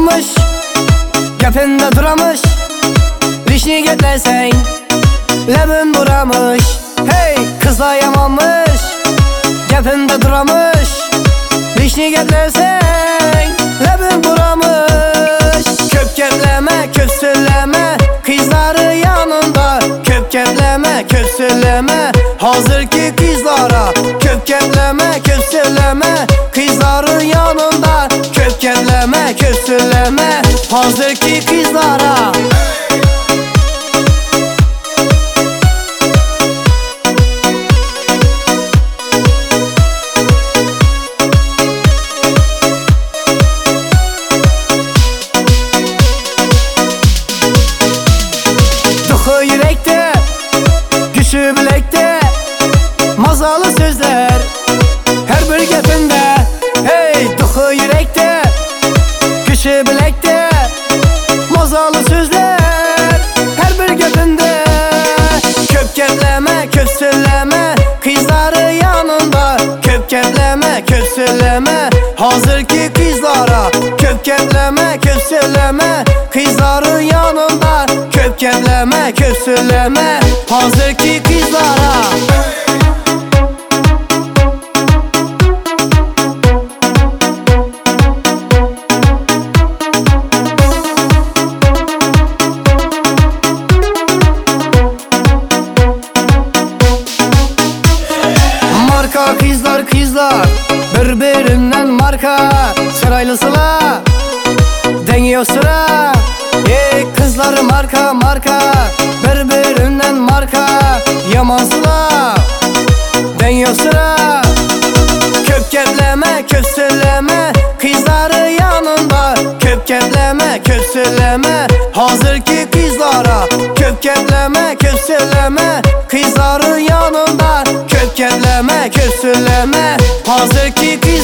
yamanmış, gepinde duramış. Vişni getlersen lebin buramış. Hey, kızlar yamanmış, gepinde duramış. Vişni getlersen lebin buramış. Köp gepleme, köp söyleme, kızları yanında. Köp gepleme, köp söyleme, hazırki kızlara. Köp gepleme, köp söyleme, kızların yanında. Köp gepleme, köp söyleme, hazırki kızlara. Dıxı yürekte, güçü bilekte, mazalı sözler her bir gepinde. Hey, dıxı yürekte, güçü bilekte, mazalı sözler her bir gepinde. Köp gepleme, köp söyleme, kızları yanında. Köp gepleme, köp söyleme, hazırki kızlara. Köp gepleme, köp söyleme, kızların yanında. Köp gepleme, köp söyleme, hazırki kızlara. Marka kızlar kızlar, birbirinden marka. Sıraylısıla, denge sıra. Ey kızlar marka marka, birbirinden marka. Yamansıla, denge sıra. Köp gepleme, köp söyleme, kızları yanında. Köp gepleme, köp söyleme, hazırki kızlara. Köp gepleme, köp söyleme, kızların yanında. Köp gepleme, köp söyleme, hazırki kızlara.